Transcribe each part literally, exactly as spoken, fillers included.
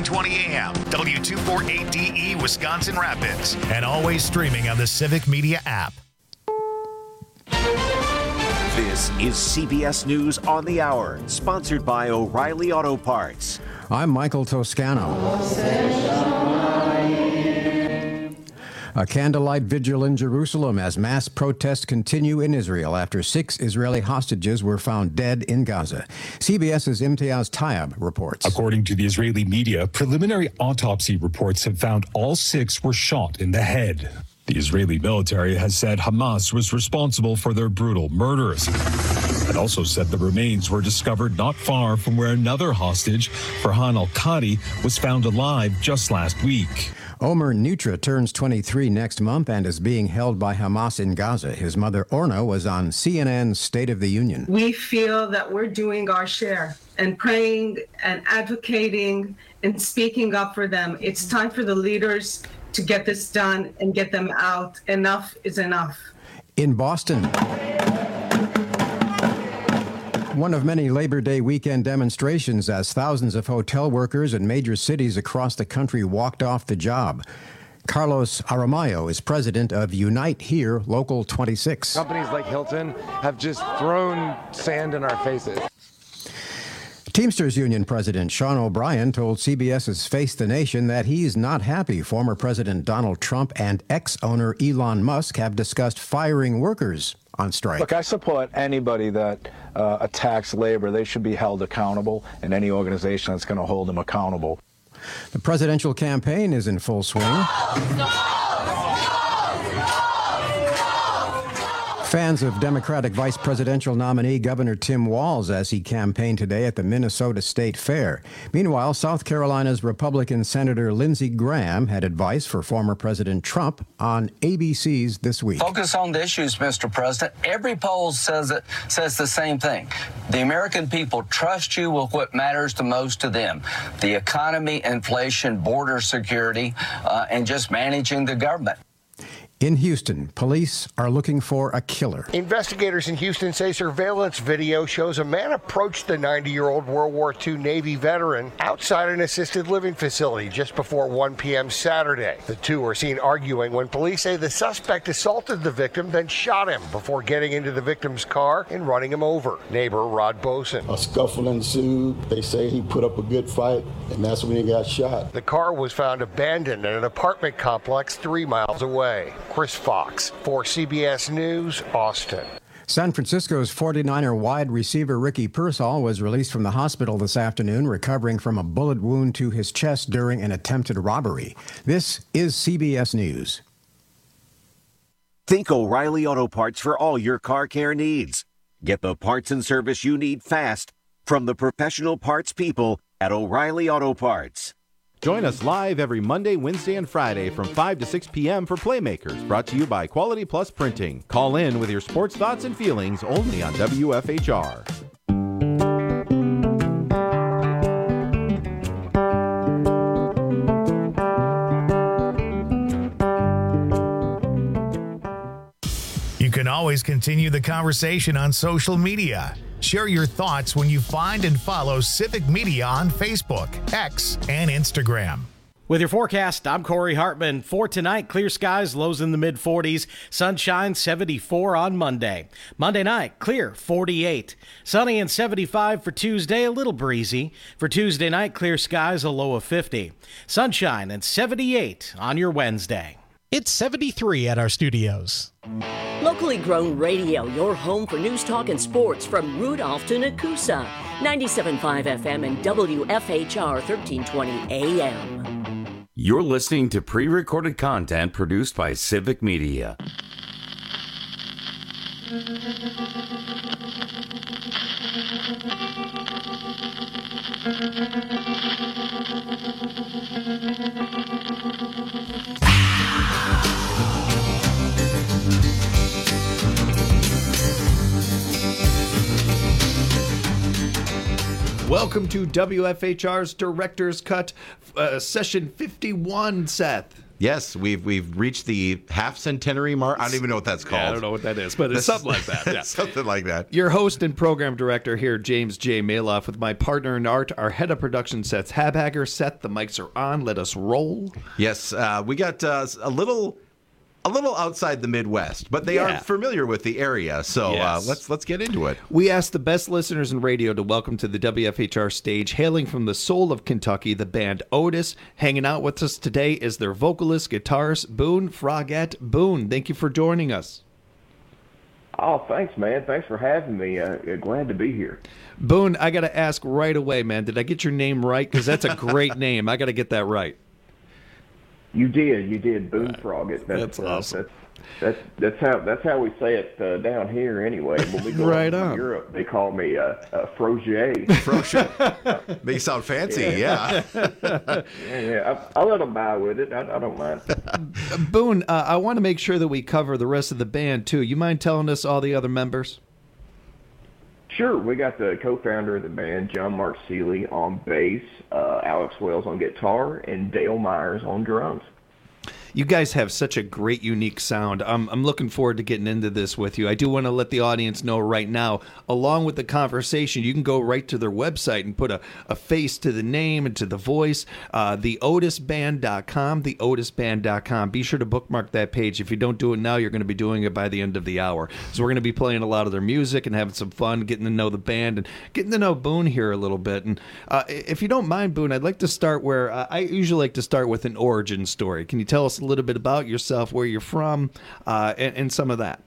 thirteen twenty A M, W two forty-eight D E, Wisconsin Rapids, and always streaming on the Civic Media app. This is C B S News on the Hour, sponsored by O'Reilly Auto Parts. I'm Michael Toscano. A candlelight vigil in Jerusalem as mass protests continue in Israel after six Israeli hostages were found dead in Gaza. CBS's Imtiaz Tayeb reports. According to the Israeli media, preliminary autopsy reports have found all six were shot in the head. The Israeli military has said Hamas was responsible for their brutal murders. It also said the remains were discovered not far from where another hostage, Farhan al-Qadi, was found alive just last week. Omer Nutra turns twenty-three next month and is being held by Hamas in Gaza. His mother, Orna, was on C N N's State of the Union. We feel that we're doing our share and praying and advocating and speaking up for them. It's time for the leaders to get this done and get them out. Enough is enough. In Boston, one of many Labor Day weekend demonstrations as thousands of hotel workers in major cities across the country walked off the job. Carlos Aramayo is president of Unite Here Local twenty-six. Companies like Hilton have just thrown sand in our faces. Teamsters Union President Sean O'Brien told CBS's Face the Nation that he's not happy former President Donald Trump and ex-owner Elon Musk have discussed firing workers on strike. Look, I support anybody that uh, attacks labor. They should be held accountable, and any organization that's going to hold them accountable. The presidential campaign is in full swing. Fans of Democratic vice presidential nominee Governor Tim Walz as he campaigned today at the Minnesota State Fair. Meanwhile, South Carolina's Republican Senator Lindsey Graham had advice for former President Trump on A B C's This Week. Focus on the issues, Mister President. Every poll says it says the same thing. The American people trust you with what matters the most to them: the economy, inflation, border security, uh, and just managing the government. In Houston, police are looking for a killer. Investigators in Houston say surveillance video shows a man approach the ninety-year-old World War Two Navy veteran outside an assisted living facility just before one p.m. Saturday. The two were seen arguing when police say the suspect assaulted the victim, then shot him before getting into the victim's car and running him over. Neighbor Rod Boson. A scuffle ensued. They say he put up a good fight, and that's when he got shot. The car was found abandoned in an apartment complex three miles away. Chris Fox for C B S News, Austin. San Francisco's forty-niner wide receiver Ricky Pearsall was released from the hospital this afternoon, recovering from a bullet wound to his chest during an attempted robbery. This is C B S News. Think O'Reilly Auto Parts for all your car care needs. Get the parts and service you need fast from the professional parts people at O'Reilly Auto Parts. Join us live every Monday, Wednesday, and Friday from five to six p.m. for Playmakers, brought to you by Quality Plus Printing. Call in with your sports thoughts and feelings only on W F H R. You can always continue the conversation on social media. Share your thoughts when you find and follow Civic Media on Facebook, X, and Instagram. With your forecast, I'm Corey Hartman. For tonight, clear skies, lows in the mid forties. Sunshine, seventy-four on Monday. Monday night, clear, forty-eight. Sunny and seventy-five for Tuesday, a little breezy. For Tuesday night, clear skies, a low of fifty. Sunshine and seventy-eight on your Wednesday. It's seventy-three at our studios. Locally grown radio, your home for news, talk, and sports from Rudolph to Nakusa. ninety-seven point five F M and W F H R thirteen twenty A M. You're listening to pre-recorded content produced by Civic Media. Welcome to W F H R's Director's Cut, uh, Session fifty-one, Seth. Yes, we've we've reached the half centenary mark. I don't even know what that's called. Yeah, I don't know what that is, but it's something like that. Yeah. Something like that. Your host and program director here, James J. Maloff, with my partner in art, our head of production, Seth Habhager. Seth, the mics are on. Let us roll. Yes, uh, we got uh, a little... A little outside the Midwest, but they Yeah. are familiar with the area, so Yes. uh, let's let's get into it. We asked the best listeners in radio to welcome to the W F H R stage, hailing from the soul of Kentucky, the band Otis. Hanging out with us today is their vocalist, guitarist, Boone Froggatt. Boone, thank you for joining us. Oh, thanks, man. Thanks for having me. Uh, glad to be here. Boone, I got to ask right away, man, did I get your name right? Because that's a great name. I got to get that right. You did, you did. Boone Froggatt. That's, That's awesome. Uh, that's, that's that's how that's how we say it uh, down here. Anyway, when we go Right over to on. Europe, they call me uh, uh, Frogier. Frogier. They sound fancy, yeah. yeah, yeah. I, I let them buy with it. I, I don't mind. Boone, uh, I want to make sure that we cover the rest of the band, too. You mind telling us all the other members? Sure. We got the co-founder of the band, John Mark Seeley, on bass, uh, Alex Wells on guitar, and Dale Myers on drums. You guys have such a great, unique sound. I'm, I'm looking forward to getting into this with you. I do want to let the audience know right now, along with the conversation, you can go right to their website and put a, a face to the name and to the voice, uh, the otis band dot com, the otis band dot com. Be sure to bookmark that page. If you don't do it now, you're going to be doing it by the end of the hour. So we're going to be playing a lot of their music and having some fun, getting to know the band and getting to know Boone here a little bit. And uh, if you don't mind, Boone, I'd like to start where uh, I usually like to start with an origin story. Can you tell us a little bit about yourself, where you're from, uh, and, and some of that?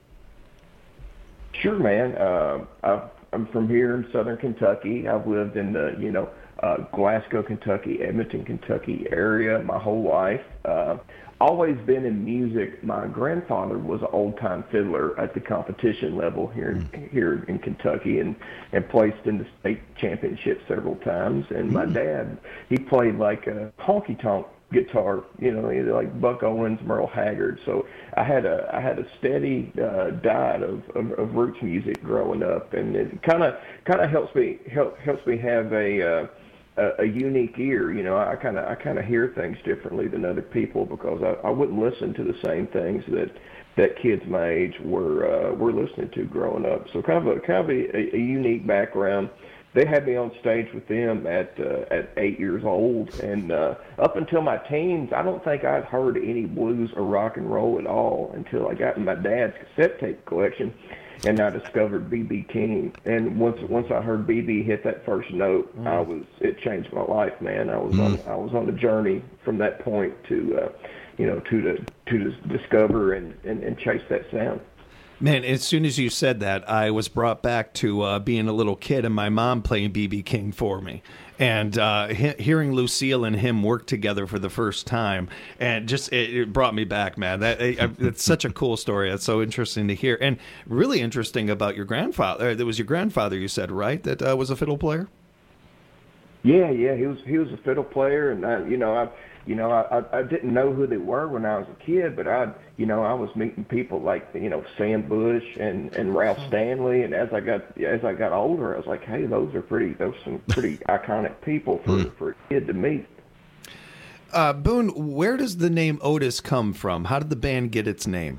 Sure, man. Uh, I've, I'm from here in southern Kentucky. I've lived in the, you know, uh, Glasgow, Kentucky, Edmonton, Kentucky area my whole life. Uh, always been in music. My grandfather was an old-time fiddler at the competition level here in, mm. here in Kentucky, and, and placed in the state championship several times. And mm. my dad, he played like a honky-tonk guitar, you know, like Buck Owens, Merle Haggard. So I had a I had a steady uh, diet of, of, of roots music growing up, and it kind of kind of helps me help helps me have a uh, a, a unique ear. You know, I kind of I kind of hear things differently than other people, because I, I wouldn't listen to the same things that that kids my age were uh, were listening to growing up. So kind of a kind of a, a unique background. They had me on stage with them at uh, at eight years old, and uh, up until my teens, I don't think I'd heard any blues or rock and roll at all until I got in my dad's cassette tape collection, and I discovered B B King. And once once I heard B B hit that first note, mm. I was it changed my life, man. I was mm. on I was on a journey from that point to uh, you know to to to discover and, and, and chase that sound. Man, as soon as you said that, I was brought back to uh, being a little kid and my mom playing B B King for me. And uh, he- hearing Lucille and him work together for the first time, and just it, it brought me back, man. That it, It's such a cool story. That's so interesting to hear. And really interesting about your grandfather. It was your grandfather, you said, right, that uh, was a fiddle player? Yeah, yeah, he was he was a fiddle player, and I, you know, I, you know, I, I didn't know who they were when I was a kid, but I, you know, I was meeting people like, you know, Sam Bush and, and Ralph Stanley, and as I got as I got older, I was like, hey, those are pretty, those are some pretty iconic people for for a kid to meet. Uh, Boone, where does the name Otis come from? How did the band get its name?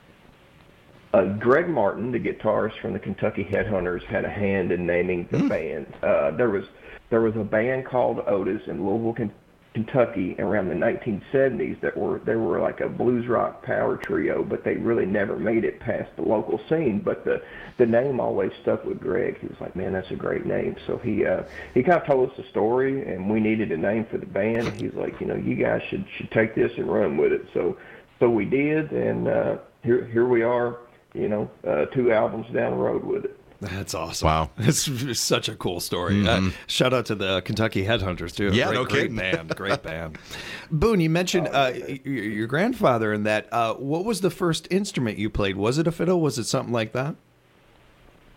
Uh, Greg Martin, the guitarist from the Kentucky Headhunters, had a hand in naming the mm. band. Uh, there was there was a band called Otis in Louisville, Kentucky, around the nineteen seventies that were they were like a blues rock power trio, but they really never made it past the local scene. But the the name always stuck with Greg. He was like, man, that's a great name. So he uh, he kind of told us the story, and we needed a name for the band. He's like, you know, you guys should should take this and run with it. So so we did, and uh, here here we are. You know, uh, two albums down the road with it. That's awesome. Wow. It's such a cool story. Mm-hmm. Uh, shout out to the Kentucky Headhunters, too. Yeah, great, no great kidding. band. Great band. Boone, you mentioned uh, your, your grandfather in that. Uh, what was the first instrument you played? Was it a fiddle? Was it something like that?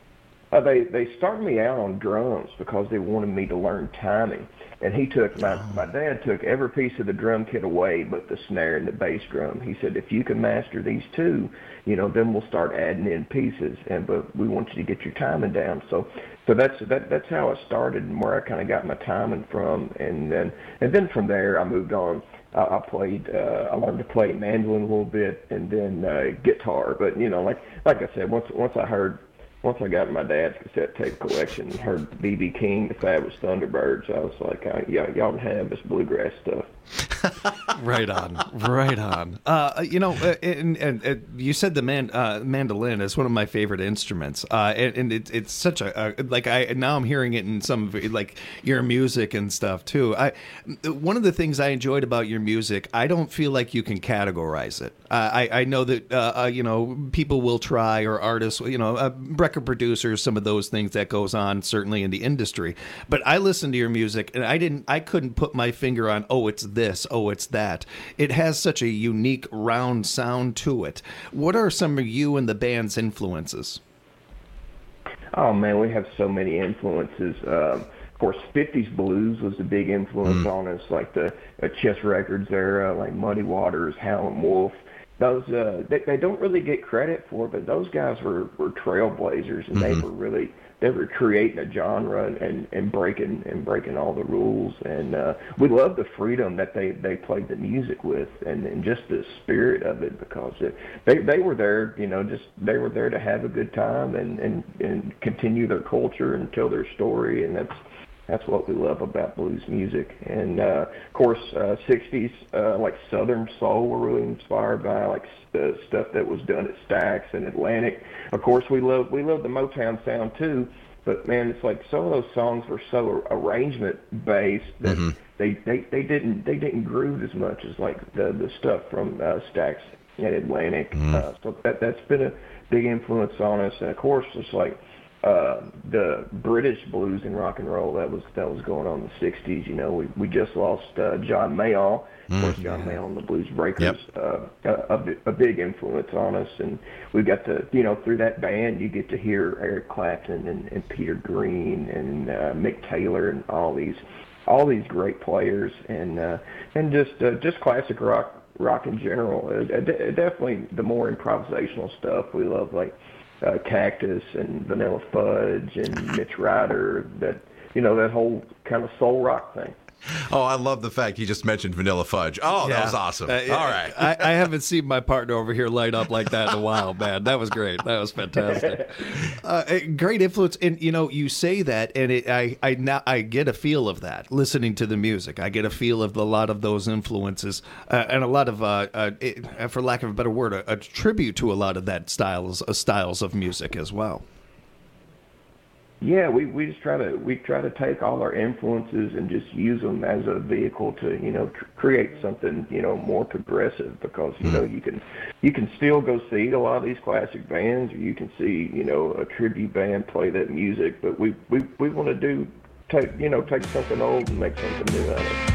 Uh, they they started me out on drums because they wanted me to learn timing. And he took my my dad took every piece of the drum kit away but the snare and the bass drum. He said, if you can master these two, you know, then we'll start adding in pieces. And but we want you to get your timing down. So so that's that that's how it started and where I kind of got my timing from. And then and then from there I moved on. I, I played uh, I learned to play mandolin a little bit and then uh, guitar. But you know, like like I said, once once I heard. Once I got my dad's cassette tape collection and heard B B King, the Fabulous Thunderbirds, I was like, uh, yeah, y'all can have this bluegrass stuff. Right on, right on. Uh, you know, uh, and, and, and you said the man uh, mandolin is one of my favorite instruments, uh, and, and it, it's such a, a like I now I'm hearing it in some of like your music and stuff too. I one of the things I enjoyed about your music, I don't feel like you can categorize it. Uh, I I know that uh, uh, you know people will try, or artists, you know, uh, record producers, some of those things that goes on certainly in the industry. But I listened to your music and I didn't, I couldn't put my finger on, oh, it's this, oh, it's that. It has such a unique round sound to it. What are some of you and the band's influences? Oh man, we have so many influences. Um, of course, fifties blues was a big influence mm. on us, like the uh, Chess Records era, like Muddy Waters, Howlin' Wolf. Those uh, they, they don't really get credit for, but those guys were, were trailblazers, and mm-hmm. they were really they were creating a genre and, and, and breaking and breaking all the rules. And uh, we love the freedom that they, they played the music with, and, and just the spirit of it, because it, they they were there, you know, just they were there to have a good time and, and, and continue their culture and tell their story, and that's. That's what we love about blues music. And, uh, of course, uh, sixties, uh, like Southern Soul, were really inspired by, like, the stuff that was done at Stax and Atlantic. Of course, we love we love the Motown sound, too. But, man, it's like some of those songs were so arrangement-based that mm-hmm. they, they, they didn't they didn't groove as much as, like, the, the stuff from uh, Stax and Atlantic. Mm-hmm. Uh, so that, that's been a big influence on us. And, of course, it's like, Uh, the British blues and rock and roll that was that was going on in the sixties. You know, we we just lost uh, John Mayall, of mm. course, John Mayall and the Blues Breakers, yep. uh, a, a, a big influence on us. And we got to, you know, through that band, you get to hear Eric Clapton and, and Peter Green and uh, Mick Taylor and all these all these great players, and uh, and just uh, just classic rock rock in general. Uh, definitely the more improvisational stuff we love, like. Uh, Cactus and Vanilla Fudge and Mitch Ryder, that, you know, that whole kind of soul rock thing. Oh, I love the fact you just mentioned Vanilla Fudge. Oh, yeah. That was awesome. Uh, All right. I, I haven't seen my partner over here light up like that in a while, man. That was great. That was fantastic. Uh, great influence. And, you know, you say that, and it, I, I, now, I get a feel of that listening to the music. I get a feel of a lot of those influences uh, and a lot of, uh, uh, it, for lack of a better word, a, a tribute to a lot of that styles, uh, styles of music as well. Yeah, we, we just try to we try to take all our influences and just use them as a vehicle to, you know, tr- create something, you know, more progressive, because, you know, you can you can still go see a lot of these classic bands, or you can see, you know, a tribute band play that music, but we we, we want to do take you know take something old and make something new out of it.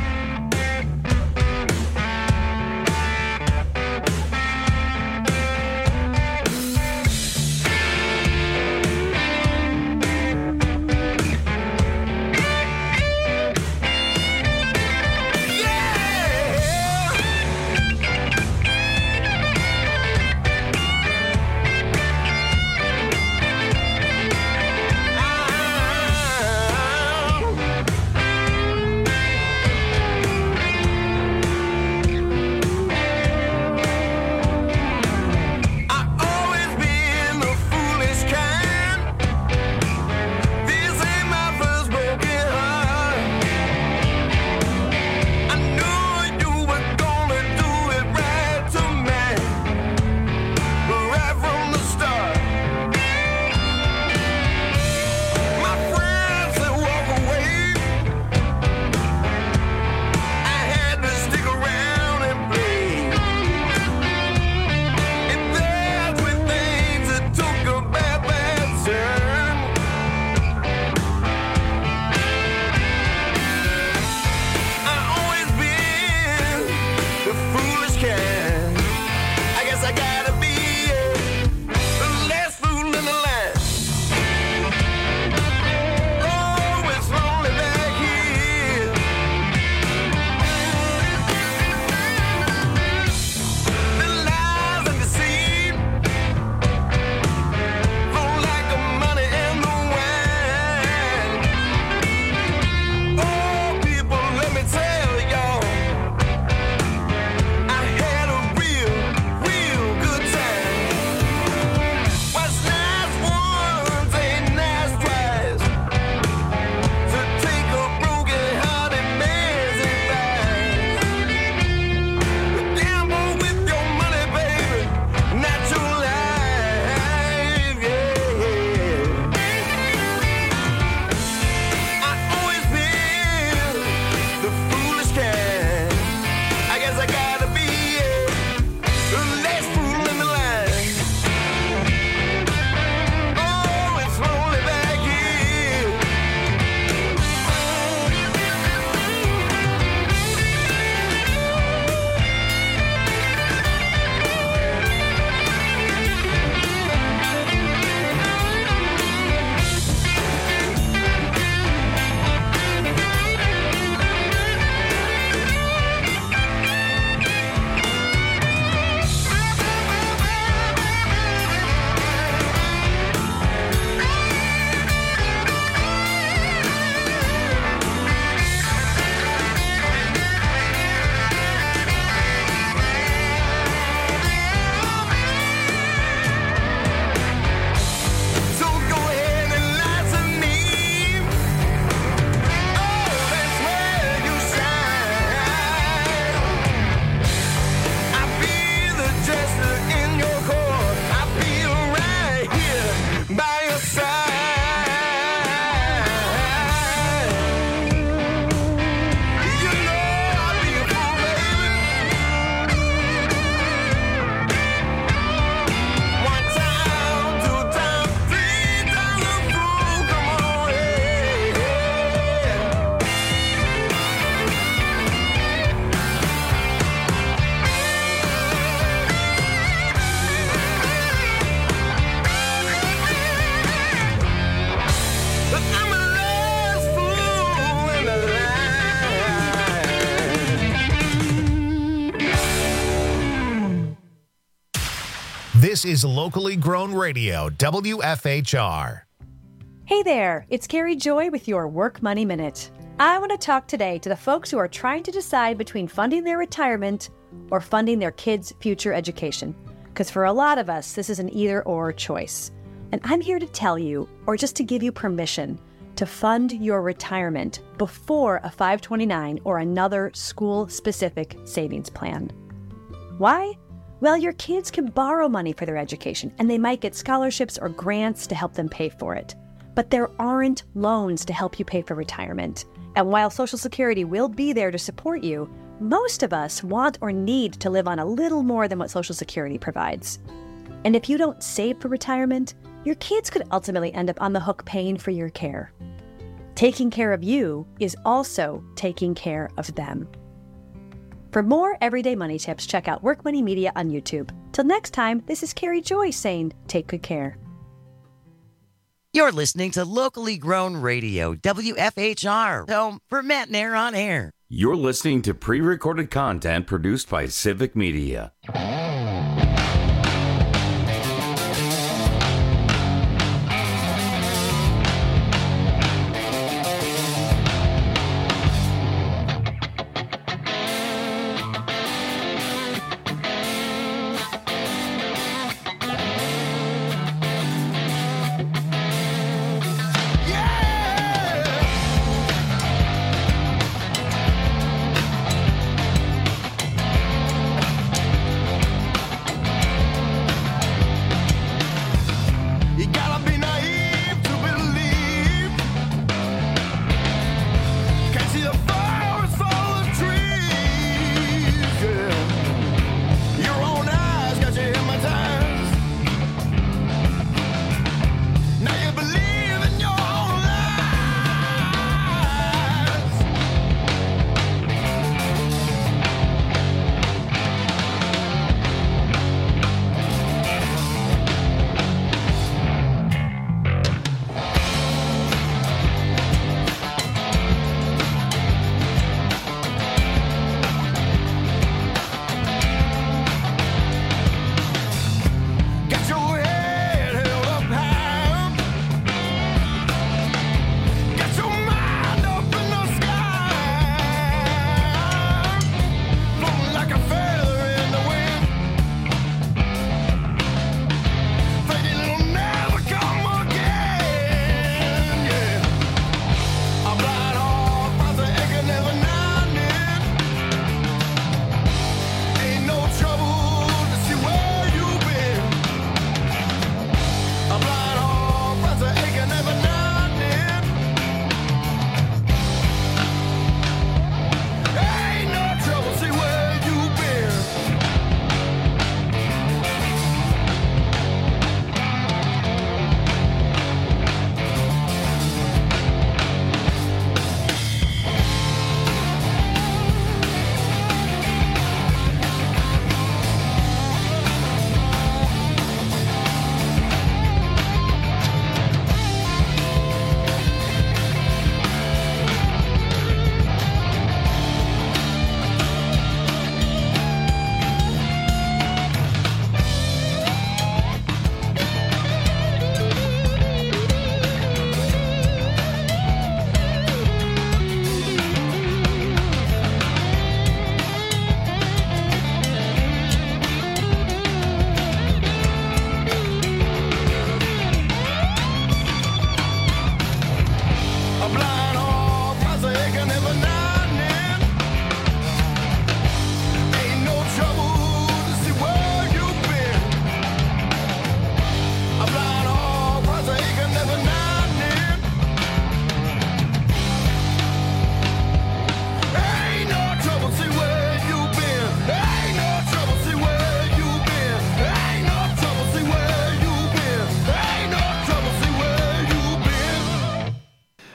This is Locally Grown Radio, W F H R. Hey there, it's Carrie Joy with your Work Money Minute. I want to talk today to the folks who are trying to decide between funding their retirement or funding their kids' future education. Because for a lot of us, this is an either-or choice. And I'm here to tell you, or just to give you permission, to fund your retirement before a five twenty-nine or another school-specific savings plan. Why? Well, your kids can borrow money for their education, and they might get scholarships or grants to help them pay for it. But there aren't loans to help you pay for retirement. And while Social Security will be there to support you, most of us want or need to live on a little more than what Social Security provides. And if you don't save for retirement, your kids could ultimately end up on the hook paying for your care. Taking care of you is also taking care of them. For more everyday money tips, check out Work Money Media on YouTube. Till next time, this is Carrie Joy saying, take good care. You're listening to Locally Grown Radio, W F H R, home for Matt and Air on Air. You're listening to pre-recorded content produced by Civic Media.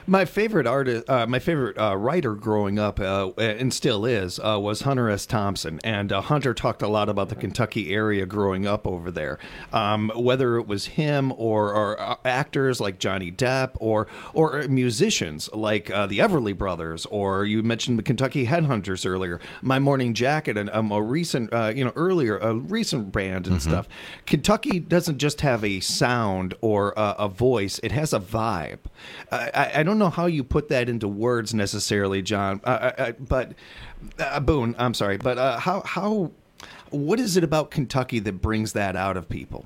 My favorite artist, uh, my favorite uh, writer growing up, uh, and still is, uh, was Hunter S. Thompson. And uh, Hunter talked a lot about the Kentucky area growing up over there. Um, whether it was him or, or actors like Johnny Depp, or or musicians like uh, the Everly Brothers, or you mentioned the Kentucky Headhunters earlier. My Morning Jacket, and um, a recent, uh, you know, earlier a recent band and mm-hmm. stuff. Kentucky doesn't just have a sound or a, a voice; it has a vibe. I, I don't know how you put that into words necessarily, John. Uh, I, I, but uh, Boone, I'm sorry, but uh, how how what is it about Kentucky that brings that out of people?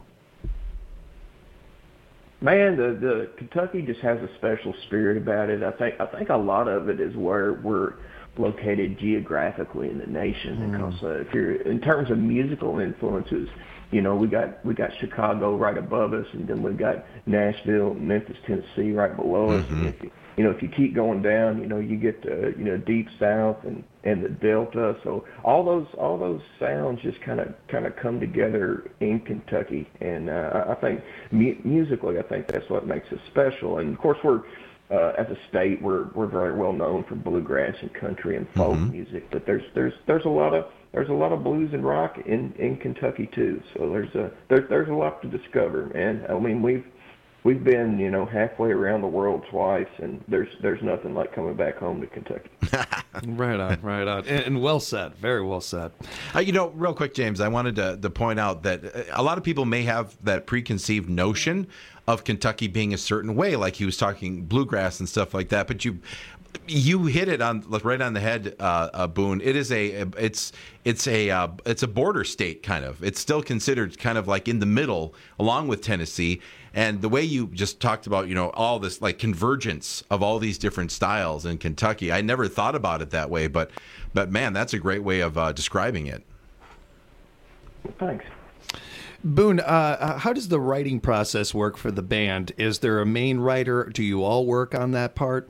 Man, the, the Kentucky just has a special spirit about it. I think I think a lot of it is where we're located geographically in the nation. Mm. Because uh, if you're in terms of musical influences, you know, we got we got Chicago right above us, and then we got Nashville, Memphis, Tennessee right below us. Mm-hmm. And if you, you know, if you keep going down, you know, you get to, you know, Deep South and, and the Delta. So all those all those sounds just kind of kind of come together in Kentucky, and uh, I think mu- musically, I think that's what makes us special. And of course, we're uh, as a state, we're we're very well known for bluegrass and country and folk mm-hmm. music, but there's there's there's a lot of There's a lot of blues and rock in, in Kentucky too, so there's a there, there's a lot to discover, man. I mean, we've we've been you know halfway around the world twice, and there's there's nothing like coming back home to Kentucky. Right on, right on, and, and well said, very well said. Uh, you know, real quick, James, I wanted to, to point out that a lot of people may have that preconceived notion of Kentucky being a certain way, like he was talking bluegrass and stuff like that, but you. You hit it on right on the head, uh, uh, Boone. It is a it's it's a uh, it's a border state kind of. It's still considered kind of like in the middle, along with Tennessee. And the way you just talked about, you know, all this like convergence of all these different styles in Kentucky. I never thought about it that way, but but man, that's a great way of uh, describing it. Thanks. Boone, uh, how does the writing process work for the band? Is there a main writer? Do you all work on that part?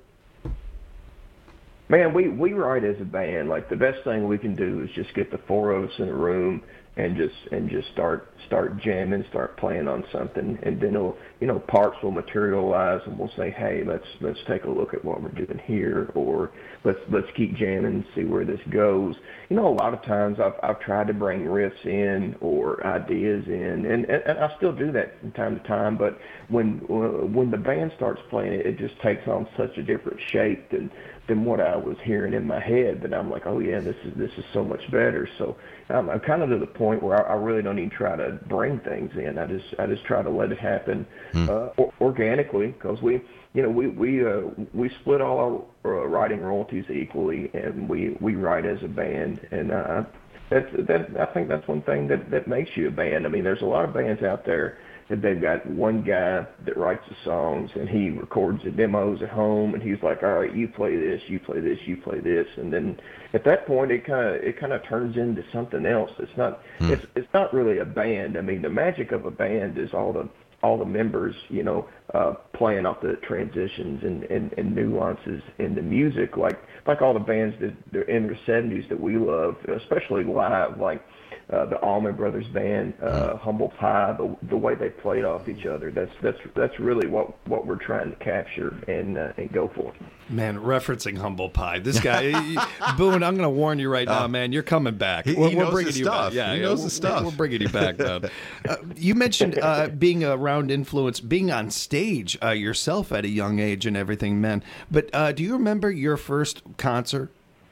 Man, we, we write as a band. Like, the best thing we can do is just get the four of us in a room and just and just start start jamming, start playing on something, and then it'll, you know, parts will materialize, and we'll say, hey, let's let's take a look at what we're doing here, or let's let's keep jamming and see where this goes. You know, a lot of times I've I've tried to bring riffs in or ideas in, and, and, and I still do that from time to time. But when when the band starts playing it, it just takes on such a different shape than than what I was hearing in my head, that I'm like, oh yeah, this is this is so much better. So um, I'm kind of to the point where I, I really don't even try to bring things in. I just I just try to let it happen mm. uh, or, organically, because we you know we we uh, we split all our uh, writing royalties equally, and we, we write as a band, and uh, that's that I think that's one thing that that makes you a band. I mean, there's a lot of bands out there that they've got one guy that writes the songs, and he records the demos at home, and he's like, all right, you play this, you play this, you play this, and then at that point it kind of it kind of turns into something else. It's not mm. it's it's not really a band. I mean, the magic of a band is all the all the members, you know, uh, playing off the transitions and, and, and nuances in the music, like like all the bands that they're in the seventies that we love, especially live, like uh, the Allman Brothers Band, uh, Humble Pie, the, the way they played off each other. That's that's that's really what, what we're trying to capture and uh, and go for. Man, referencing Humble Pie, this guy, Boone, I'm going to warn you right now, uh, man, you're coming back. He, we're, he we're knows bringing his you stuff. back. Yeah, he yeah, knows we're, the stuff. We're bringing you back, man. Uh, you mentioned uh, being around influence, being on stage uh, yourself at a young age and everything, man. But uh, do you remember your first concert?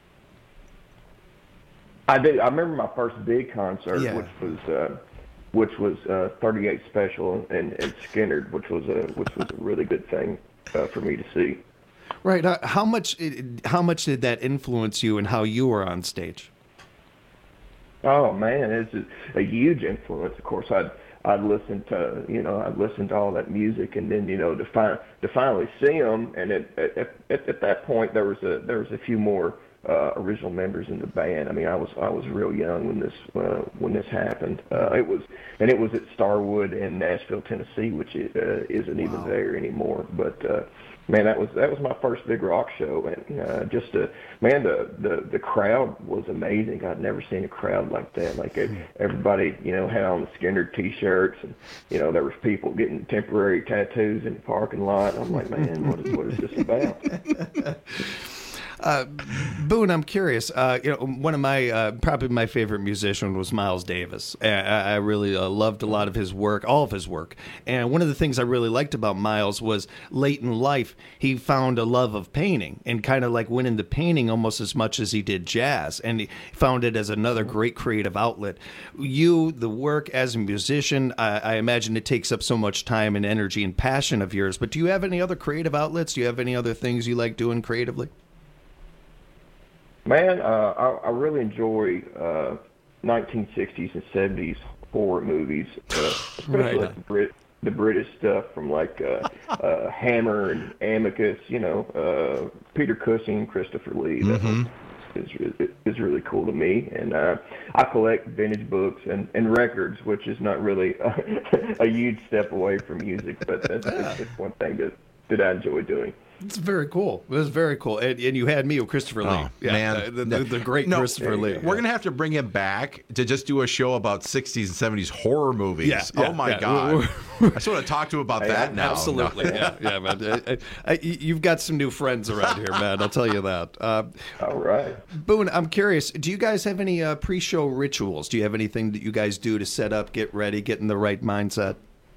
I do. I remember my first big concert, yeah. which was uh, which was uh, thirty-eight Special and, and Skinner, which was a which was a really good thing uh, for me to see. Right. Uh, how much how much did that influence you and how you were on stage? Oh man, it's a, a huge influence. Of course, I'd I'd listen to you know I'd listen to all that music, and then you know to find to finally see them. And at at, at, at that point, there was a there was a few more uh, original members in the band. I mean, I was I was real young when this uh, when this happened. Uh, it was and it was at Starwood in Nashville, Tennessee, which is, uh, isn't wow. even there anymore. But uh, man, that was that was my first big rock show, and uh, just uh, man, the, the the crowd was amazing. I'd never seen a crowd like that. Like it, everybody, you know, had on the Skinner T-shirts, and you know, there was people getting temporary tattoos in the parking lot. I'm like, man, what is what is this about? Uh, Boone, I'm curious. Uh, you know, one of my uh, probably my favorite musician was Miles Davis. I, I really uh, loved a lot of his work, all of his work. And one of the things I really liked about Miles was late in life he found a love of painting and kind of like went into painting almost as much as he did jazz, and he found it as another great creative outlet. You, the work as a musician, I, I imagine it takes up so much time and energy and passion of yours. But do you have any other creative outlets? Do you have any other things you like doing creatively? Man, uh, I, I really enjoy uh, nineteen sixties and seventies horror movies, uh, especially Right. like the, Brit, the British stuff from like uh, uh, Hammer and Amicus. You know, uh, Peter Cushing, Christopher Lee. That Mhm. is, is is really cool to me, and uh, I collect vintage books and, and records, which is not really a, a huge step away from music, but that's, that's just one thing that that I enjoy doing. It's very cool. It was very cool. And, and you had me with Christopher Lee. Oh, yeah, man. uh, the, the, the great No, Christopher Lee. We're going to have to bring him back to just do a show about sixties and seventies horror movies. Yeah, yeah, oh, my yeah. God. I just want to talk to him about Hey, that now. Absolutely. No. Yeah, yeah, man. I, I, I, you've got some new friends around here, man. I'll tell you that. Uh, All right. Boone, I'm curious. Do you guys have any uh, pre-show rituals? Do you have anything that you guys do to set up, get ready, get in the right mindset?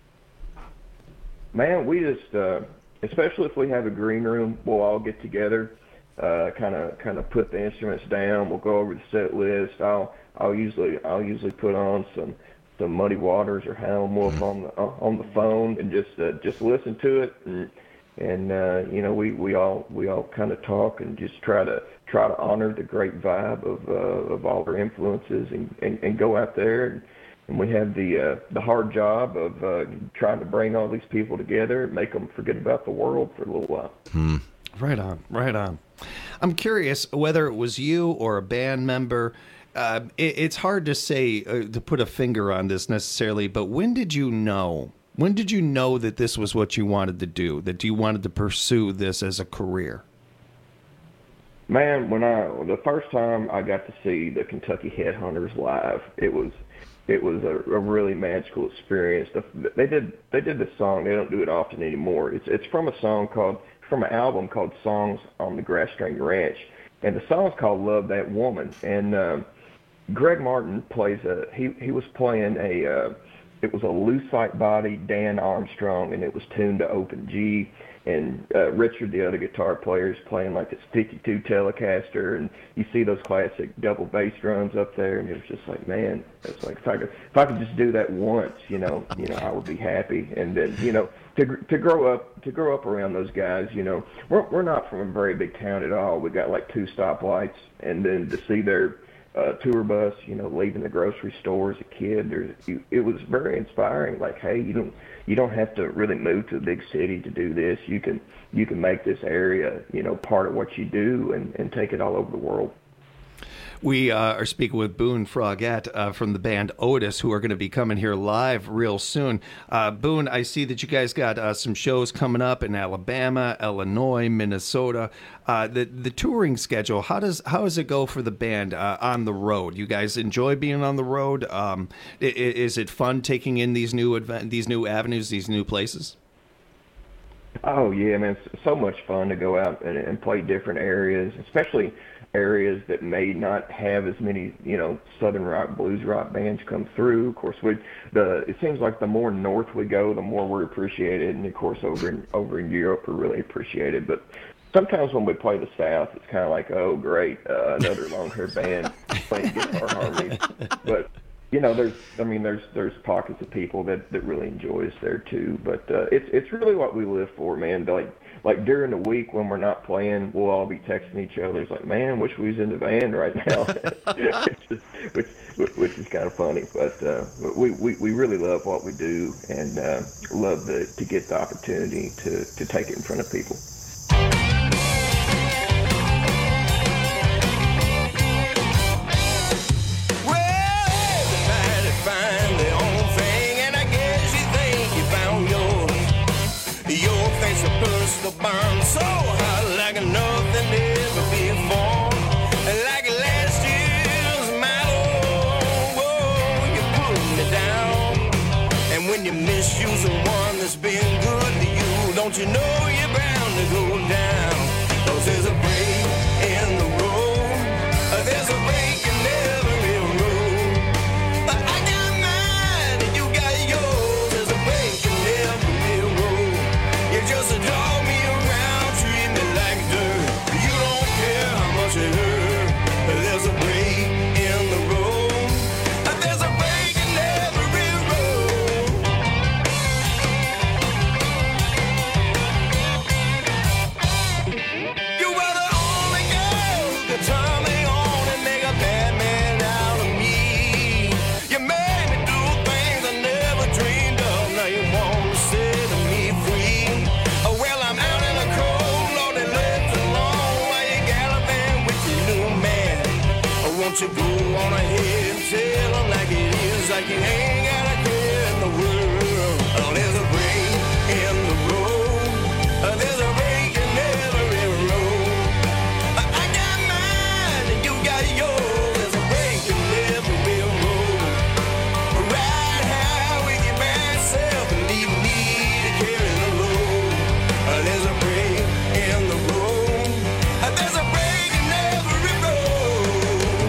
Man, we just, uh, especially if we have a green room, we'll all get together, kind of kind of put the instruments down. We'll go over the set list. I'll I'll usually I'll usually put on some some Muddy Waters or Howlin' Wolf on the on the phone and just uh, just listen to it. And, and uh, you know, we, we all we all kind of talk and just try to try to honor the great vibe of uh, of all our influences and, and, and go out there. And, And we have the uh, the hard job of uh, trying to bring all these people together and make them forget about the world for a little while. Hmm. Right on, right on. I'm curious whether it was you or a band member. Uh, it, it's hard to say, uh, to put a finger on this necessarily, but when did you know? When did you know that this was what you wanted to do, that you wanted to pursue this as a career? Man, when I the first time I got to see the Kentucky Headhunters live, it was it was a, a really magical experience. They did they did this song. They don't do it often anymore. It's it's from a song called from an album called Songs on the Grass String Ranch, and the song's called Love That Woman. And um, Greg Martin plays a he he was playing a uh, it was a Lucite body Dan Armstrong, and it was tuned to open G. And uh, Richard, the other guitar player, is playing like this fifty-two Telecaster, and you see those classic double bass drums up there, and it was just like, man, it's like if I could, if I could just do that once, you know, you know, I would be happy. And then, you know, to to grow up, to grow up around those guys, you know, we're we're not from a very big town at all. We got like two stoplights, and then to see their uh, tour bus, you know, leaving the grocery store as a kid, there's, you, it was very inspiring. Like, hey, you don't. You don't have to really move to a big city to do this. You can you can make this area, you know, part of what you do and, and take it all over the world. We uh, are speaking with Boone Froggatt uh, from the band Otis, who are going to be coming here live real soon. Uh, Boone, I see that you guys got uh, some shows coming up in Alabama, Illinois, Minnesota. Uh, the the touring schedule, how does how does it go for the band uh, on the road? You guys enjoy being on the road? Um, is it fun taking in these new adv- these new avenues, these new places? Oh yeah, man, it's so much fun to go out and, and play different areas, especially areas that may not have as many, you know, southern rock, blues rock bands come through. Of course, we the it seems like the more north we go, the more we're appreciated, and of course over in over in Europe we're really appreciated. But sometimes when we play the South, it's kind of like, oh great, uh, another long-haired band playing guitar harmonies. But you know, there's, I mean, there's there's pockets of people that, that really enjoy us there too. But uh, it's it's really what we live for, man. Like like during the week when we're not playing, we'll all be texting each other. It's like, man, wish we was in the band right now, just, which which is kind of funny. But uh, we, we we really love what we do and uh, love the, to get the opportunity to to take it in front of people. The burns you misuse the one that's been good to you, don't you know you're bound to go down? 'Cause there's a break in the road, uh, there's a break in every road. Uh, I got mine and you got yours, there's a break in every road. You just dog me around, treat me like dirt. You don't care how much it hurt, but there's a break in the road. Uh, there's a break in every road. You were the only girl who could turn me on and make a bad man out of me. You made me do things I never dreamed of. Now you want to set me free. Oh, well, I'm out in the cold, Lord, and left alone while you galloping with your new man. Oh, won't you go on ahead and tell him like it is, like you ain't got a care in the world. Oh, there's a break in the road. Uh, there's a break in every road. I, I got mine and you got yours. There's a break in every road. Ride high with your bad self and leave me to carry the load. Uh, there's a break in the road. Uh, there's a break in every road.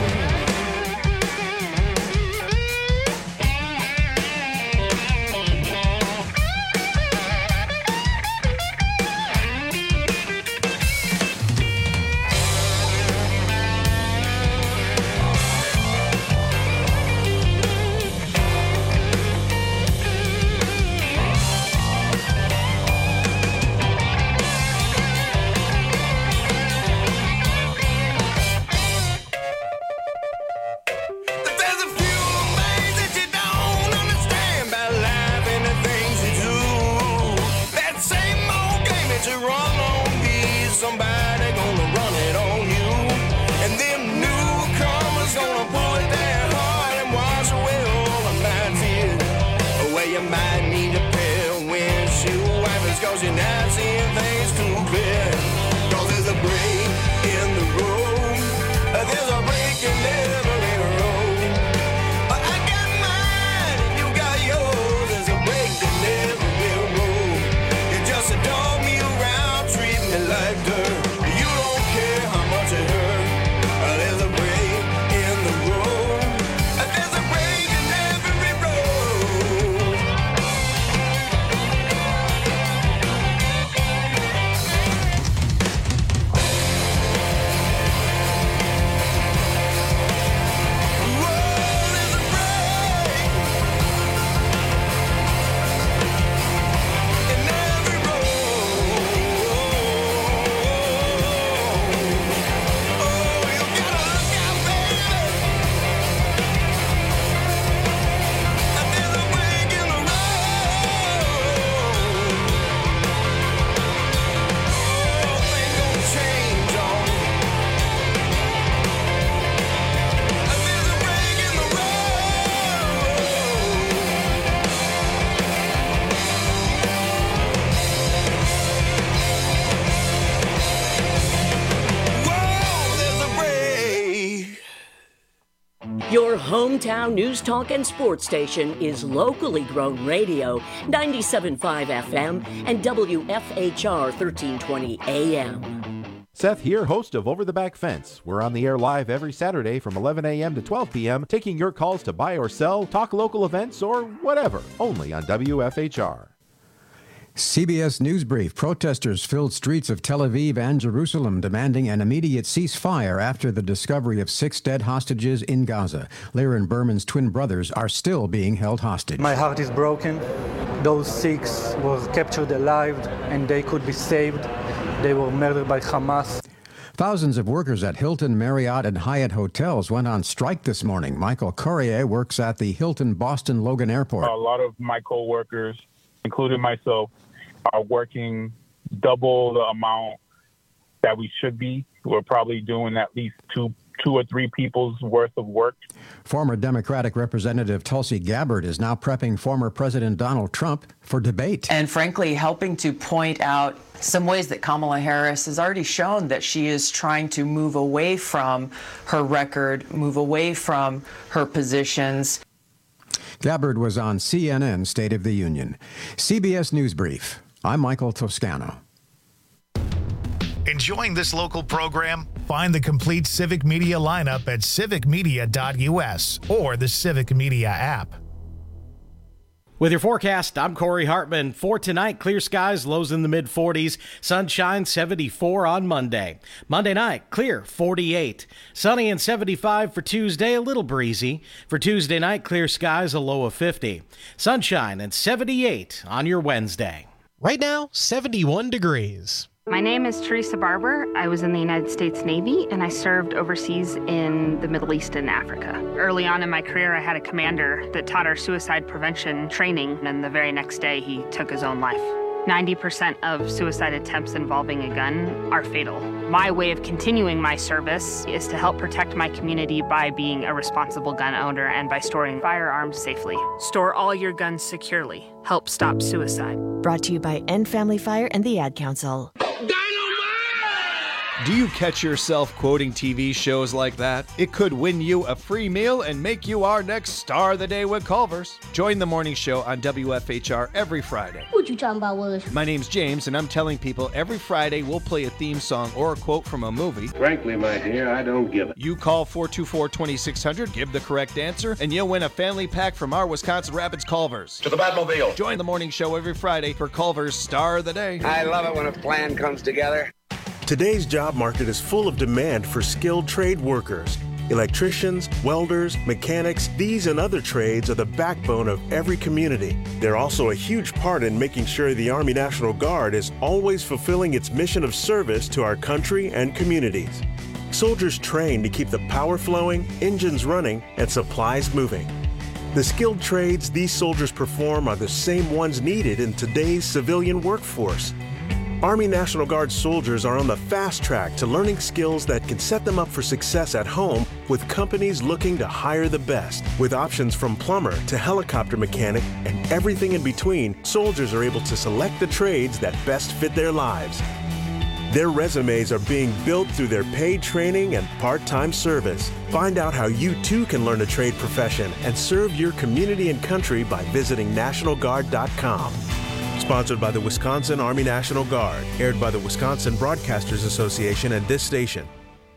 There's a few things that you don't understand about life and the things you do. That same old game that you run on me, somebody gonna run it on you. And them newcomers gonna pull it down hard and wash away all of my tears. Well, you might need a pair of windshield wipers 'cause you're not seeing things too clear. 'Cause there's a break in the road. Uh, There's a break in every road. Uh, I got mine and you got yours. There's a break in every road. You just dog me around, treat me like dirt. You don't care how much it hurt. Uh, There's a break in the road. Uh, There's a break in every road. Your hometown news, talk, and sports station is locally grown radio, ninety-seven point five F M and W F H R thirteen twenty A M. Seth here, host of Over the Back Fence. We're on the air live every Saturday from eleven a.m. to twelve p.m., taking your calls to buy or sell, talk local events, or whatever, only on W F H R. C B S News Brief. Protesters filled streets of Tel Aviv and Jerusalem demanding an immediate ceasefire after the discovery of six dead hostages in Gaza. Liren Berman's twin brothers are still being held hostage. My heart is broken. Those six were captured alive and they could be saved. They were murdered by Hamas. Thousands of workers at Hilton, Marriott, and Hyatt hotels went on strike this morning. Michael Courier works at the Hilton Boston Logan Airport. A lot of my co-workers, including myself, are working double the amount that we should be. We're probably doing at least two two or three people's worth of work. Former Democratic Representative Tulsi Gabbard is now prepping former President Donald Trump for debate. And frankly, helping to point out some ways that Kamala Harris has already shown that she is trying to move away from her record, move away from her positions. Gabbard was on C N N State of the Union. C B S News Brief. I'm Michael Toscano. Enjoying this local program? Find the complete Civic Media lineup at civic media dot u s or the Civic Media app. With your forecast, I'm Corey Hartman. For tonight, clear skies, lows in the mid forties. Sunshine, seventy-four on Monday. Monday night, clear, forty-eight. Sunny and seventy-five for Tuesday, a little breezy. For Tuesday night, clear skies, a low of fifty. Sunshine and seventy-eight on your Wednesday. Right now, seventy-one degrees. My name is Teresa Barber. I was in the United States Navy, and I served overseas in the Middle East and Africa. Early on in my career, I had a commander that taught our suicide prevention training, and the very next day, he took his own life. ninety percent of suicide attempts involving a gun are fatal. My way of continuing my service is to help protect my community by being a responsible gun owner and by storing firearms safely. Store all your guns securely. Help stop suicide. Brought to you by End Family Fire and the Ad Council. Do you catch yourself quoting T V shows like that? It could win you a free meal and make you our next star of the day with Culver's. Join the morning show on W F H R every Friday. What you talking about, Willis? My name's James, and I'm telling people every Friday we'll play a theme song or a quote from a movie. Frankly, my dear, I don't give it. You call four two four, two six zero zero, give the correct answer, and you'll win a family pack from our Wisconsin Rapids Culver's. To the Batmobile. Join the morning show every Friday for Culver's Star of the Day. I love it when a plan comes together. Today's job market is full of demand for skilled trade workers. Electricians, welders, mechanics, these and other trades are the backbone of every community. They're also a huge part in making sure the Army National Guard is always fulfilling its mission of service to our country and communities. Soldiers train to keep the power flowing, engines running, and supplies moving. The skilled trades these soldiers perform are the same ones needed in today's civilian workforce. Army National Guard soldiers are on the fast track to learning skills that can set them up for success at home with companies looking to hire the best. With options from plumber to helicopter mechanic and everything in between, soldiers are able to select the trades that best fit their lives. Their resumes are being built through their paid training and part-time service. Find out how you too can learn a trade profession and serve your community and country by visiting national guard dot com. Sponsored by the Wisconsin Army National Guard. Aired by the Wisconsin Broadcasters Association and this station.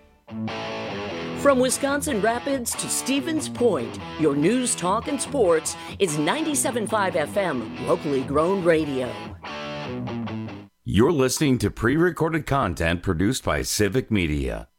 From Wisconsin Rapids to Stevens Point, your news, talk, and sports is ninety-seven point five F M, locally grown radio. You're listening to pre-recorded content produced by Civic Media.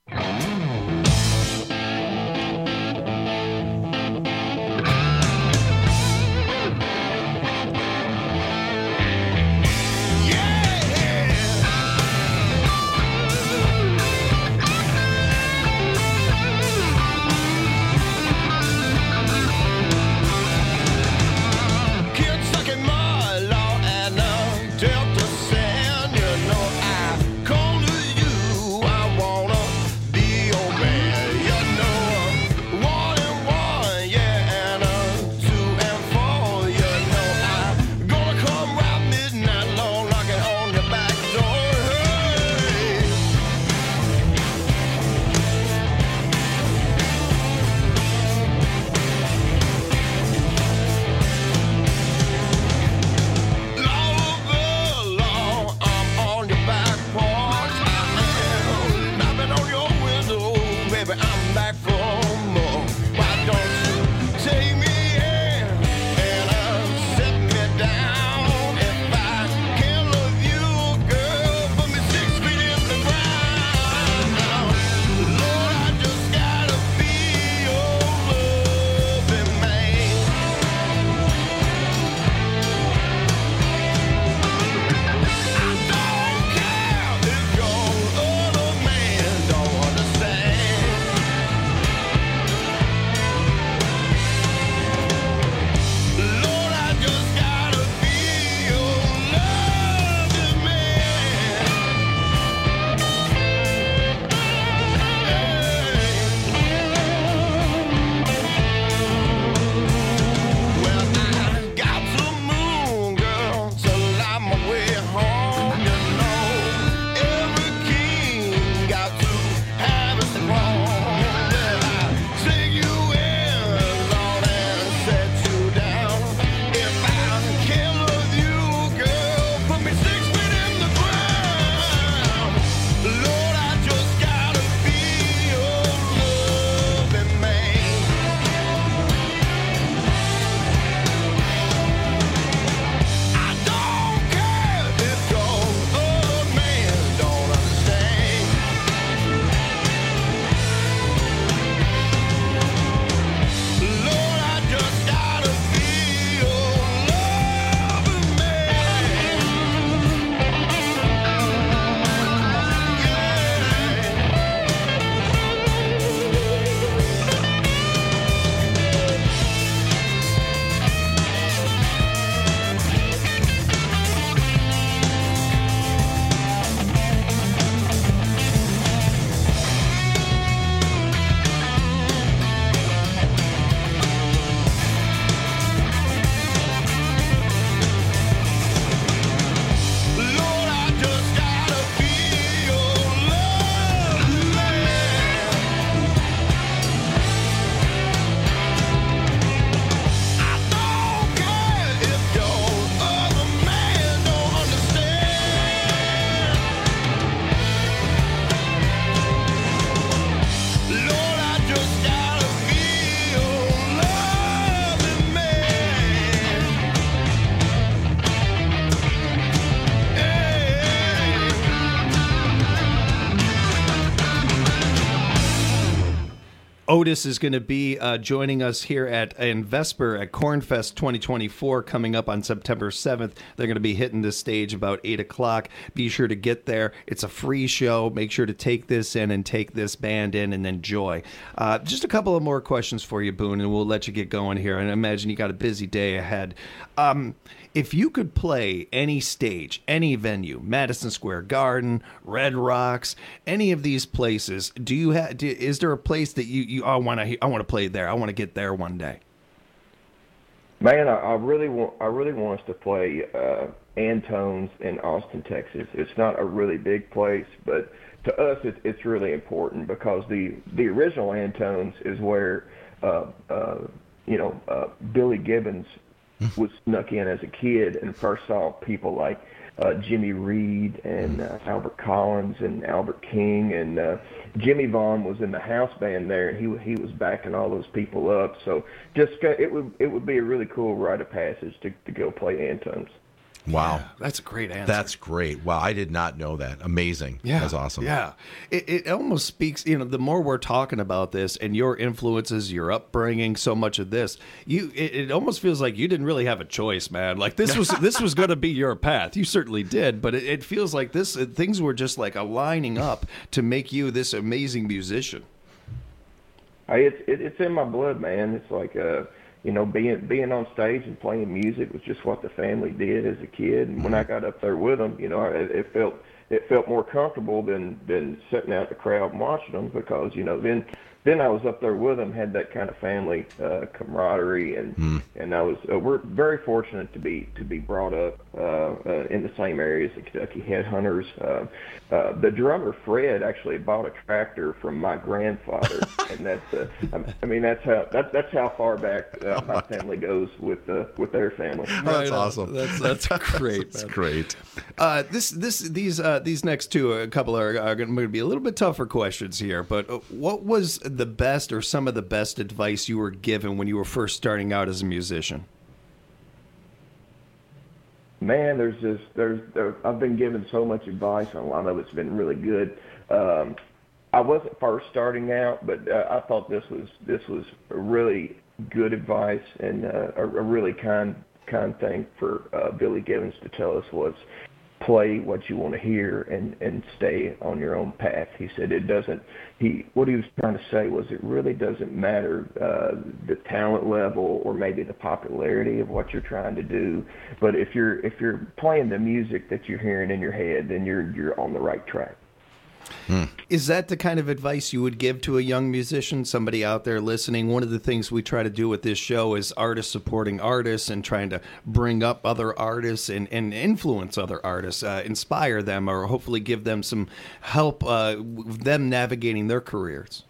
Otis is going to be uh, joining us here at in Vesper at Cornfest twenty twenty-four coming up on September seventh. They're going to be hitting the stage about eight o'clock. Be sure to get there. It's a free show. Make sure to take this in and take this band in and enjoy. Uh, just a couple of more questions for you, Boone, and we'll let you get going here. And I imagine you got a busy day ahead. Um, if you could play any stage, any venue, Madison Square Garden, Red Rocks, any of these places, do you have? Do, is there a place that you you I want to I want to play there? I want to get there one day. Man, I, I really want I really want us to play uh, Antone's in Austin, Texas. It's not a really big place, but to us, it's it's really important because the the original Antone's is where uh, uh, you know uh, Billy Gibbons was snuck in as a kid and first saw people like uh, Jimmy Reed and uh, Albert Collins and Albert King, and uh, Jimmy Vaughn was in the house band there, and he he was backing all those people up. So just go, it would it would be a really cool rite of passage to, to go play Antone's. Wow. Yeah, that's a great answer. That's great. Wow, I did not know that. Amazing. Yeah. That's awesome. Yeah. It, it almost speaks, you know, the more we're talking about this and your influences, your upbringing, so much of this, you it, it almost feels like you didn't really have a choice, man. Like this was this was going to be your path. You certainly did, but it, it feels like this things were just like aligning up to make you this amazing musician. Hey, it's it, it's in my blood, man. It's like uh you know, being being on stage and playing music was just what the family did as a kid. And when I got up there with them, you know, it, it felt it felt more comfortable than than sitting out in the crowd and watching them, because you know then then I was up there with them, had that kind of family uh, camaraderie, and mm. and I was uh, we're very fortunate to be to be brought up uh, uh, in the same area as the Kentucky Headhunters. Uh, uh, the drummer Fred actually bought a tractor from my grandfather, and that's uh, I mean that's how that, that's how far back uh, my family goes with uh, with their family. Oh, that's awesome. That's that's great. That's man. great. Uh, this this these uh, these next two a couple are, are going to be a little bit tougher questions here, but what was the best or some of the best advice you were given when you were first starting out as a musician? Man, there's just there's there, I've been given so much advice, and a lot of it's been really good. Um, I wasn't first starting out, but uh, I thought this was this was a really good advice, and uh, a, a really kind kind thing for uh, Billy Gibbons to tell us was, play what you want to hear and, and stay on your own path. He said it doesn't, he, what he was trying to say was it really doesn't matter uh, the talent level or maybe the popularity of what you're trying to do, but if you're, if you're playing the music that you're hearing in your head, then you're, you're on the right track. Hmm. Is that the kind of advice you would give to a young musician, somebody out there listening? One of the things we try to do with this show is artists supporting artists and trying to bring up other artists and, and influence other artists, uh, inspire them, or hopefully give them some help uh, with them navigating their careers.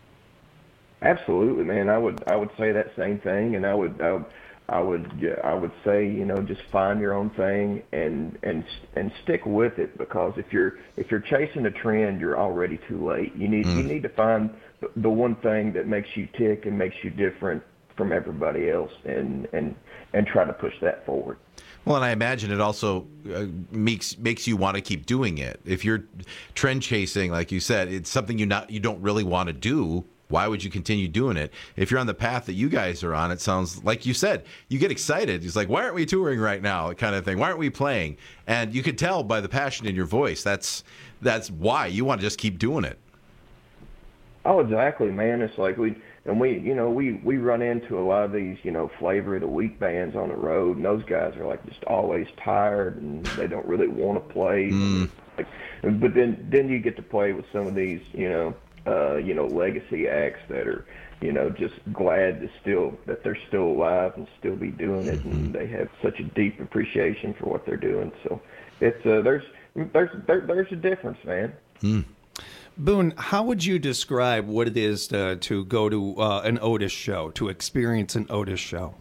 Absolutely, man. I would I would say that same thing, and I would I would I would, I would say, you know, just find your own thing and and and stick with it, because if you're if you're chasing a trend, you're already too late. You need mm. you need to find the one thing that makes you tick and makes you different from everybody else, and and and try to push that forward. Well, and I imagine it also uh, makes makes you want to keep doing it. If you're trend chasing, like you said, it's something you not you don't really want to do. Why would you continue doing it? If you're on the path that you guys are on, it sounds like you said, you get excited. It's like, why aren't we touring right now? Kind of thing. Why aren't we playing? And you could tell by the passion in your voice. That's that's why you want to just keep doing it. Oh, exactly, man. It's like we and we, you know, we we run into a lot of these, you know, flavor of the week bands on the road, and those guys are like just always tired and they don't really want to play. Mm. Like, but then then you get to play with some of these, you know. Uh, you know, legacy acts that are, you know, just glad to still that they're still alive and still be doing it, and they have such a deep appreciation for what they're doing. So it's uh, there's there's there, there's a difference, man. Mm. Boone, how would you describe what it is to, to go to uh, an Otis show, to experience an Otis show?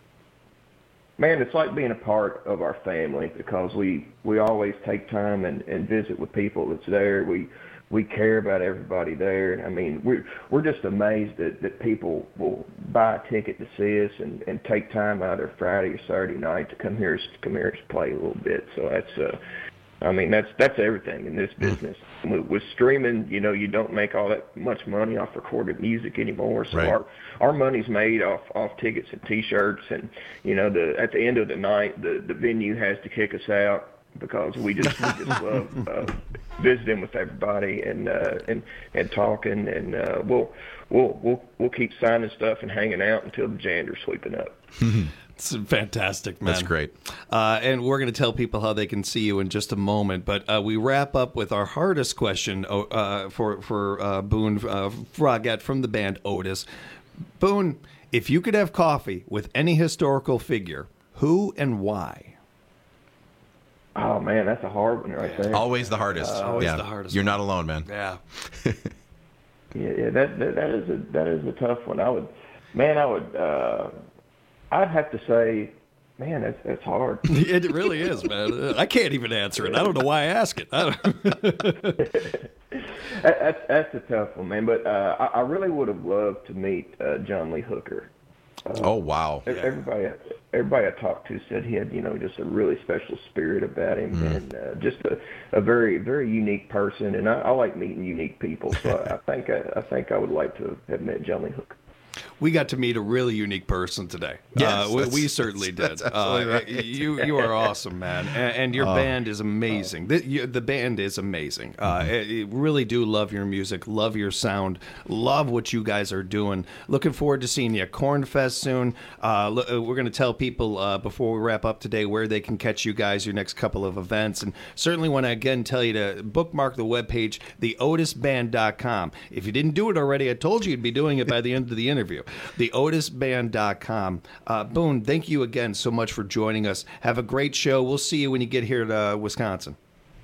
Man, it's like being a part of our family, because we we always take time and, and visit with people that's there. We We care about everybody there. I mean, we're, we're just amazed that, that people will buy a ticket to see us and, and take time out of their Friday or Saturday night to come here, come here and play a little bit. So that's, uh, I mean, that's that's everything in this business. With, with streaming, you know, you don't make all that much money off recorded music anymore. So Right. our our money's made off off tickets and T-shirts, and you know, the at the end of the night, the the venue has to kick us out because we just we just love uh, visiting with everybody and uh, and and talking, and uh, we'll we'll we'll we'll keep signing stuff and hanging out until the janitor's sweeping up. It's fantastic, man. That's great. Uh, and we're going to tell people how they can see you in just a moment. But uh, we wrap up with our hardest question uh, for for uh, Boone uh, Froggatt from the band Otis. Boone, if you could have coffee with any historical figure, who and why? Oh man, that's a hard one right there. Always the hardest. Uh, Always yeah. the hardest You're one. not alone, man. Yeah. Yeah, yeah, that, that that is a that is a tough one. I would, man, I would, uh, I'd have to say, man, that's that's hard. It really is, man. I can't even answer it. I don't know why I ask it. I don't... that, that's that's a tough one, man. But uh, I, I really would have loved to meet uh, John Lee Hooker. Uh, Oh, wow. e- Everybody, everybody I talked to said he had, you know, just a really special spirit about him, Mm. and uh, just a, a very, very unique person. And I, I like meeting unique people, so I, I think I, I think I would like to have met John Lee Hooker. We got to meet a really unique person today. Yes, uh, we, that's- we certainly did. that's absolutely Uh, right. You you are awesome, man, and, and your Oh. band is amazing. The, you, the band is amazing. Uh, I, I really do love your music, love your sound, love what you guys are doing. Looking forward to seeing you at Cornfest soon. Uh, lo- uh, we're going to tell people uh, before we wrap up today where they can catch you guys, your next couple of events, and certainly want to again tell you to bookmark the webpage, the otis band dot com. If you didn't do it already, I told you you'd be doing it by the end of the interview. the otis band dot com. Uh, Boone, thank you again so much for joining us. Have a great show. We'll see you when you get here to uh, Wisconsin.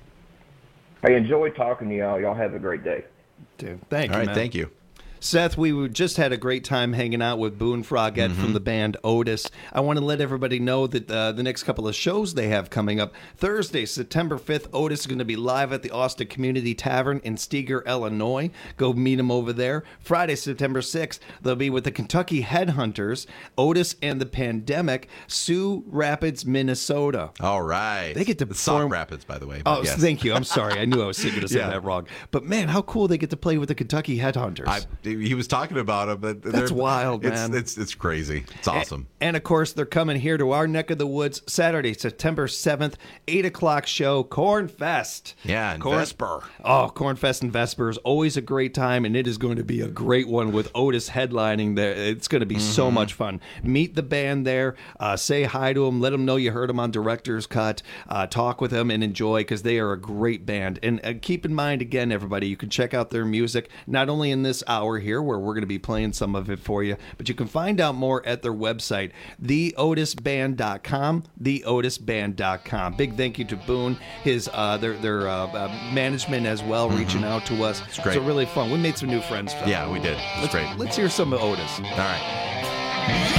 I enjoyed talking to y'all. Y'all have a great day. Dude, thank All you, right, man. thank you. Seth, we just had a great time hanging out with Boone Froggatt Mm-hmm. from the band Otis. I want to let everybody know that uh, the next couple of shows they have coming up. Thursday, September fifth, Otis is going to be live at the Austin Community Tavern in Steger, Illinois. Go meet them over there. Friday, September sixth, they'll be with the Kentucky Headhunters, Otis and the Pandemic, Sioux Rapids, Minnesota. All right. They get to It's perform- Sauk Rapids, by the way. Oh, but yes. thank you. I'm sorry. I knew I was going to say Yeah. that wrong. But man, how cool they get to play with the Kentucky Headhunters. I, he was talking about it, but That's they're- wild, it's, man. It's it's crazy. It's awesome. And of course, they're coming here to our neck of the woods Saturday, September seventh, eight o'clock show, Cornfest. Yeah, and Corn- Vesper. Oh, Cornfest and Vesper is always a great time, and it is going to be a great one with Otis headlining there. It's going to be so Mm-hmm. much fun. Meet the band there, uh, say hi to them, let them know you heard them on Director's Cut, uh, talk with them, and enjoy because they are a great band. And uh, keep in mind, again, everybody, you can check out their music not only in this hour here where we're going to be playing some of it for you, but you can find out more at their website, the otis band dot com, the otis band dot com. Big thank you to Boone, his uh, their their uh, uh, management as well, reaching out to us. It's great. So really fun. We made some new friends. uh, Yeah, we did. It's let's, great. Let's hear some of Otis. All right.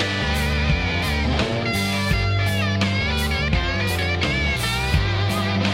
Thank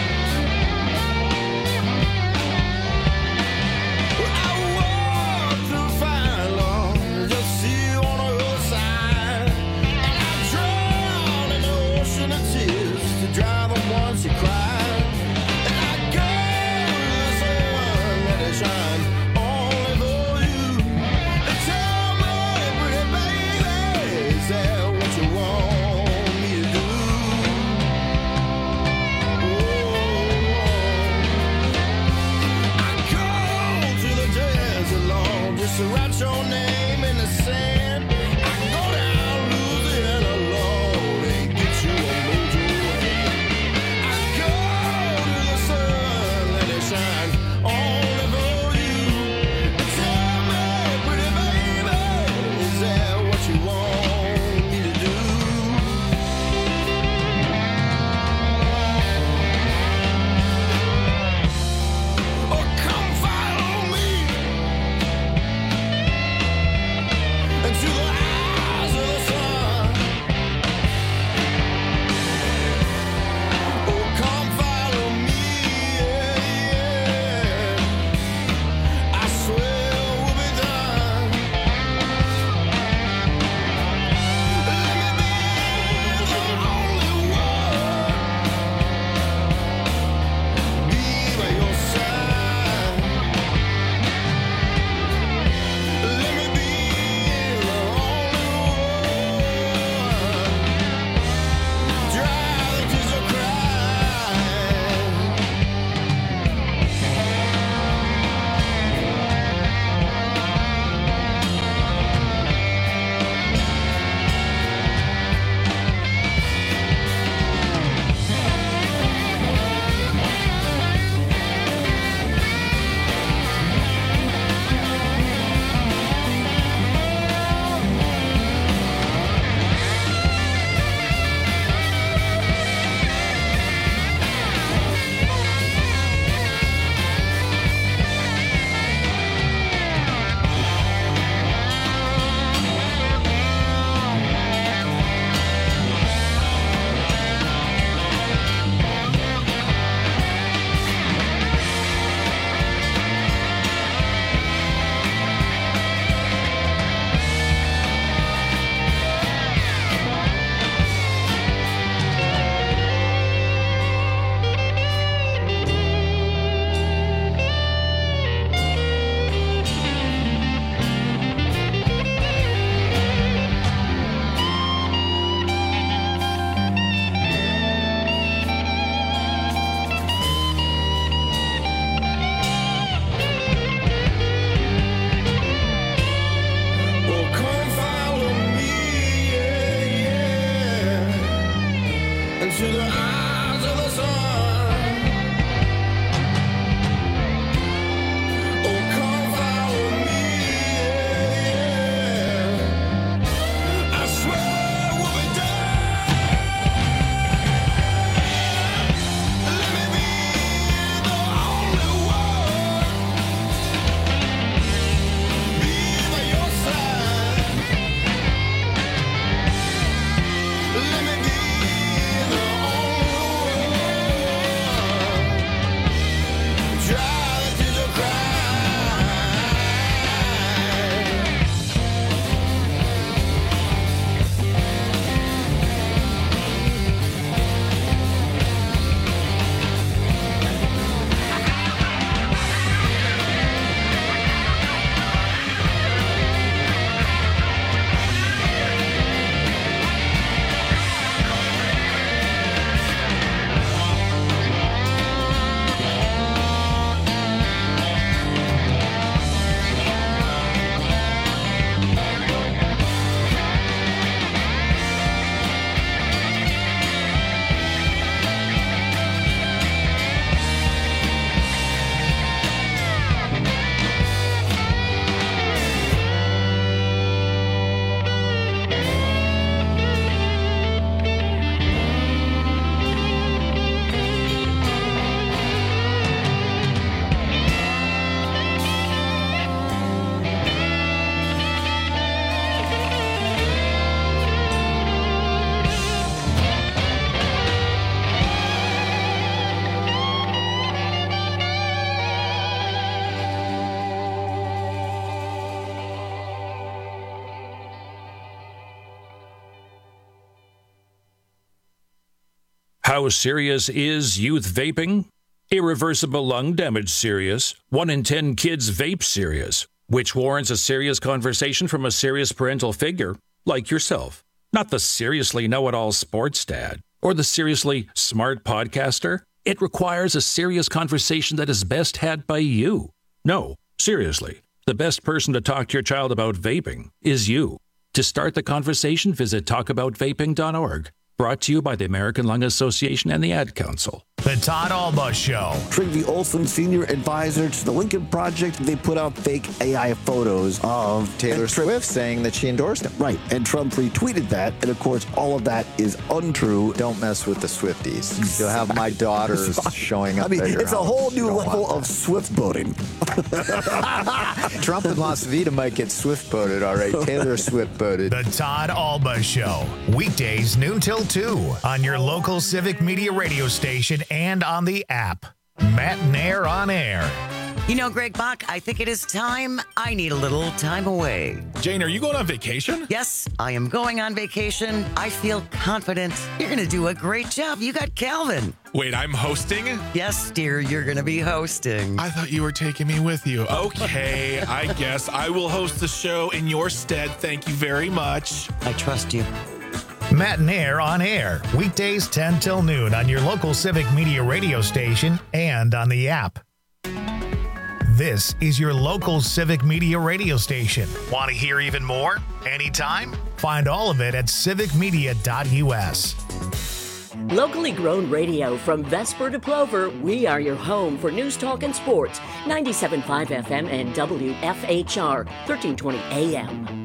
How serious is youth vaping? Irreversible lung damage serious. One in ten kids vape serious, which warrants a serious conversation from a serious parental figure like yourself. Not the seriously know-it-all sports dad or the seriously smart podcaster. It requires a serious conversation that is best had by you. No, seriously, the best person to talk to your child about vaping is you. To start the conversation, visit talk about vaping dot org. Brought to you by the American Lung Association and the Ad Council. The Todd Alba Show. Trygve Olsen, senior advisor to the Lincoln Project, they put out fake A I photos of Taylor Swift saying that she endorsed him. Right, and Trump retweeted that, and of course, all of that is untrue. Don't mess with the Swifties. You'll have my daughters showing up. I mean, at your it's a house. whole new level of Swift boating. Trump in Las Vegas might get Swift boated, all right. Taylor Swift boated. The Todd Alba Show. Weekdays noon till two on your local Civic Media radio station and on the app. Matt Nair on air. You know, Greg Bach, I think it is time. I need a little time away. Jane, are you going on vacation? Yes, I am going on vacation. I feel confident. You're going to do a great job. You got Calvin. Wait, I'm hosting? Yes, dear, you're going to be hosting. I thought you were taking me with you. Okay, I guess I will host the show in your stead. Thank you very much. I trust you. Matt Nair on air. Weekdays ten till noon on your local Civic Media radio station and on the app. This is your local Civic Media radio station. Want to hear even more? Anytime? Find all of it at civic media dot u s. Locally grown radio from Vesper to Plover, we are your home for news, talk, and sports. ninety-seven point five F M and W F H R, thirteen twenty A M.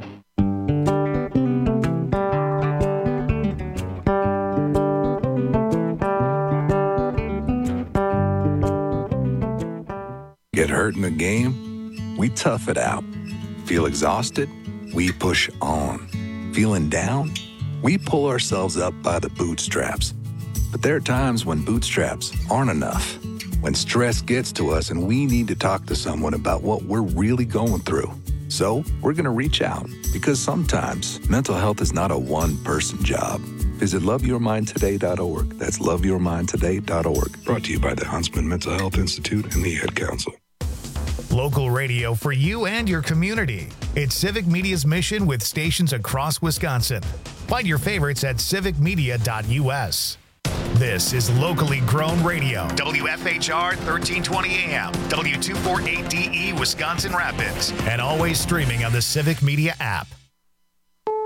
Get hurt in the game? We tough it out. Feel exhausted? We push on. Feeling down? We pull ourselves up by the bootstraps. But there are times when bootstraps aren't enough. When stress gets to us and we need to talk to someone about what we're really going through. So we're going to reach out because sometimes mental health is not a one-person job. Visit love your mind today dot org. That's love your mind today dot org. Brought to you by the Huntsman Mental Health Institute and the Ad Council. Local radio for you and your community. It's Civic Media's mission with stations across Wisconsin. Find your favorites at civic media dot u s. This is locally grown radio. W F H R thirteen twenty A M, W two forty-eight D E Wisconsin Rapids, and always streaming on the Civic Media app.